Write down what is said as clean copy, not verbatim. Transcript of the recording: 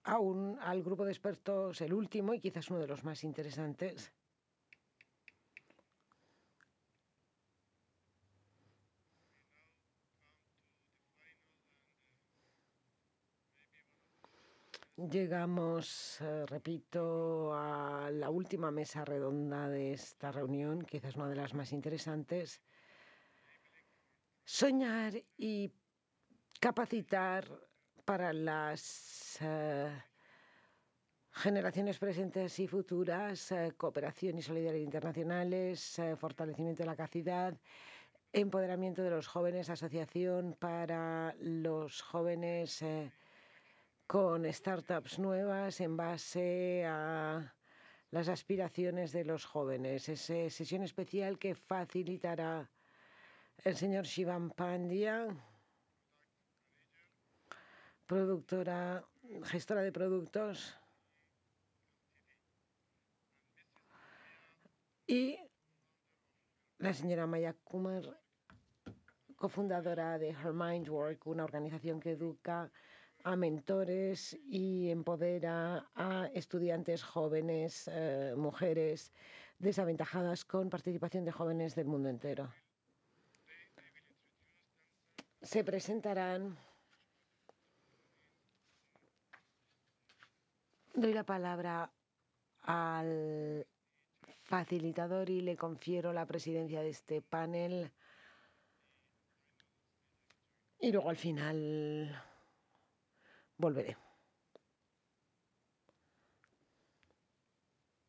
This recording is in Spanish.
al grupo de expertos, el último y quizás uno de los más interesantes. Llegamos, repito, a la última mesa redonda de esta reunión, quizás una de las más interesantes. Soñar y capacitar para las generaciones presentes y futuras, cooperación y solidaridad internacionales, fortalecimiento de la capacidad, empoderamiento de los jóvenes, asociación para los jóvenes con startups nuevas en base a las aspiraciones de los jóvenes. Es sesión especial que facilitará el señor Shivam Pandya, gestora de productos, y la señora Maya Kumar, cofundadora de Her Mind Work, una organización que educa a mentores y empodera a estudiantes jóvenes, mujeres desaventajadas, con participación de jóvenes del mundo entero. Se presentarán. Doy la palabra al facilitador y le confiero la presidencia de este panel. Y luego al final volveré.